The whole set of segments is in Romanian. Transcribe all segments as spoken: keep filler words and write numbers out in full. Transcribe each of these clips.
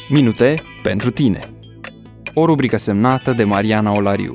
Minute pentru tine. O rubrică semnată de Mariana Olariu.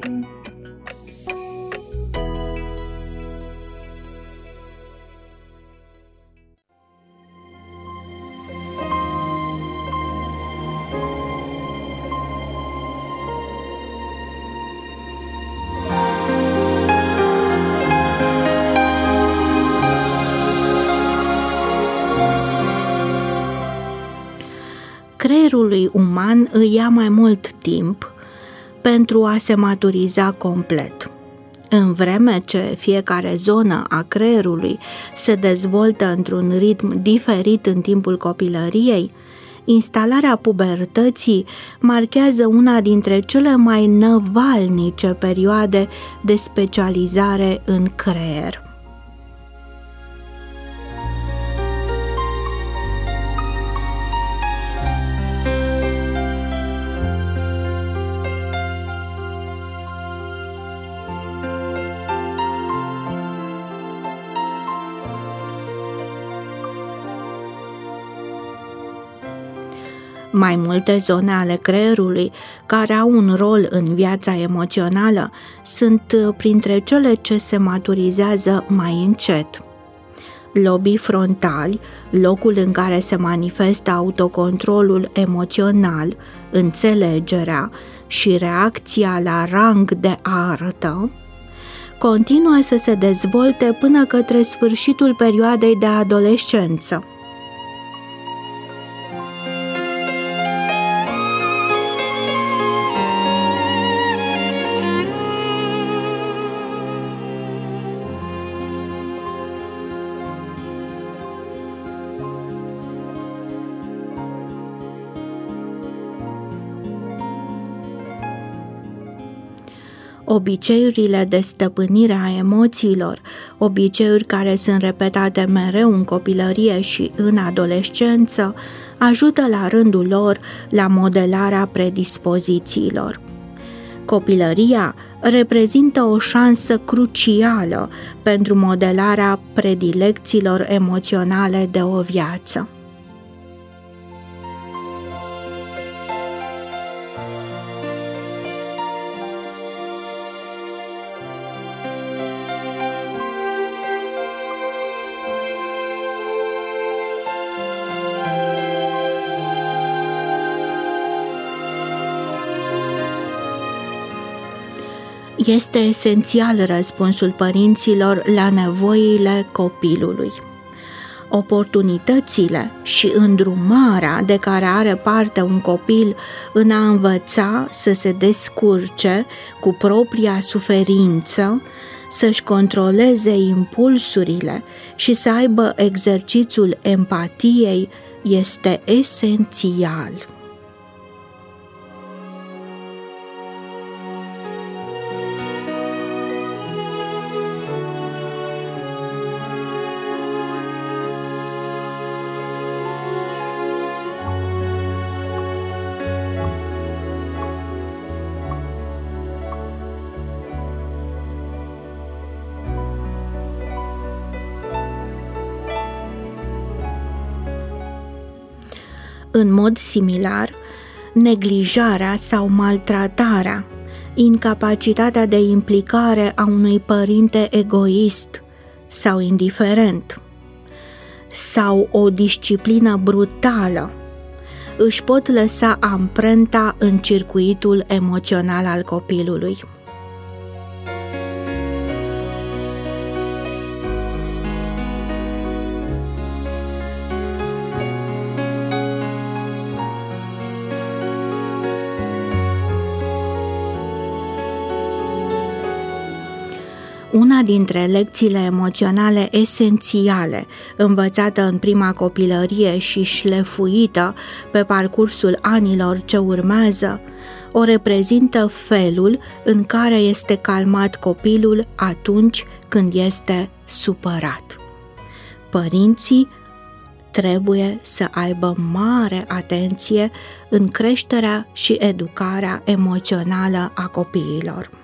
Creierului uman îi ia mai mult timp pentru a se maturiza complet. În vreme ce fiecare zonă a creierului se dezvoltă într-un ritm diferit în timpul copilăriei, instalarea pubertății marchează una dintre cele mai năvalnice perioade de specializare în creier. Mai multe zone ale creierului care au un rol în viața emoțională sunt printre cele ce se maturizează mai încet. Lobii frontali, locul în care se manifestă autocontrolul emoțional, înțelegerea și reacția la rang de artă, continuă să se dezvolte până către sfârșitul perioadei de adolescență. Obiceiurile de stăpânire a emoțiilor, obiceiuri care sunt repetate mereu în copilărie și în adolescență, ajută la rândul lor la modelarea predispozițiilor. Copilăria reprezintă o șansă crucială pentru modelarea predilecțiilor emoționale de o viață. Este esențial răspunsul părinților la nevoile copilului. Oportunitățile și îndrumarea de care are parte un copil în a învăța să se descurce cu propria suferință, să-și controleze impulsurile și să aibă exercițiul empatiei este esențial. În mod similar, neglijarea sau maltratarea, incapacitatea de implicare a unui părinte egoist sau indiferent, sau o disciplină brutală, își pot lăsa amprenta în circuitul emoțional al copilului. Una dintre lecțiile emoționale esențiale, învățată în prima copilărie și șlefuită pe parcursul anilor ce urmează, o reprezintă felul în care este calmat copilul atunci când este supărat. Părinții trebuie să aibă mare atenție în creșterea și educarea emoțională a copiilor.